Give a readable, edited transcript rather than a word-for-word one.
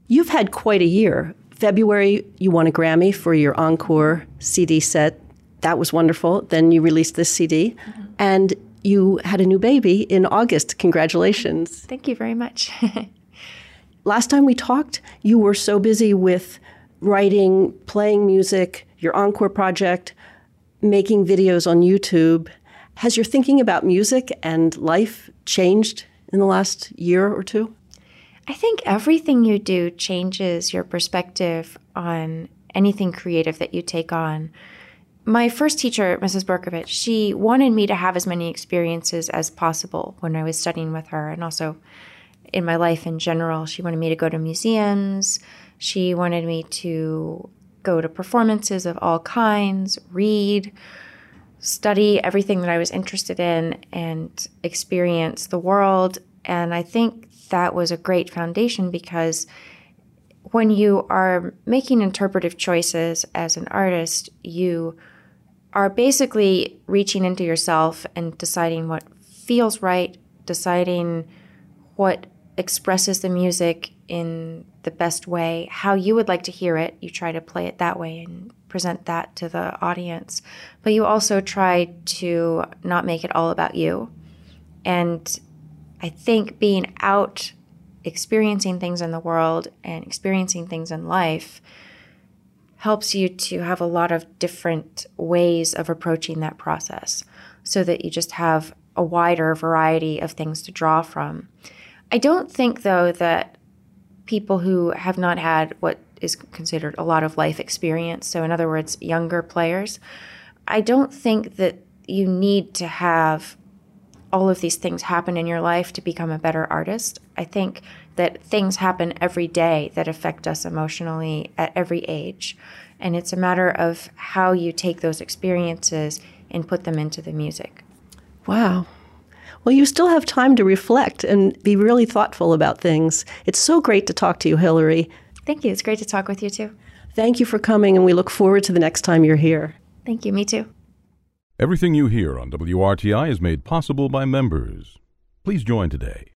You've had quite a year. February, you won a Grammy for your Encore CD set. That was wonderful. Then you released this CD. Mm-hmm. And you had a new baby in August. Congratulations. Thank you very much. Last time we talked, you were so busy with writing, playing music, your Encore project, making videos on YouTube. Has your thinking about music and life changed in the last year or two? I think everything you do changes your perspective on anything creative that you take on. My first teacher, Mrs. Berkovich, she wanted me to have as many experiences as possible when I was studying with her, and also in my life in general. She wanted me to go to museums. She wanted me to go to performances of all kinds, read, study everything that I was interested in, and experience the world. And I think that was a great foundation, because when you are making interpretive choices as an artist, you are basically reaching into yourself and deciding what feels right, deciding what expresses the music in the best way, how you would like to hear it. You try to play it that way and present that to the audience. But you also try to not make it all about you. And I think being out, experiencing things in the world and experiencing things in life helps you to have a lot of different ways of approaching that process, so that you just have a wider variety of things to draw from. I don't think, though, that people who have not had what is considered a lot of life experience, so in other words, younger players, I don't think that you need to have all of these things happen in your life to become a better artist. I think that things happen every day that affect us emotionally at every age. And it's a matter of how you take those experiences and put them into the music. Wow. Well, you still have time to reflect and be really thoughtful about things. It's so great to talk to you, Hilary. Thank you. It's great to talk with you, too. Thank you for coming, and we look forward to the next time you're here. Thank you. Me too. Everything you hear on WRTI is made possible by members. Please join today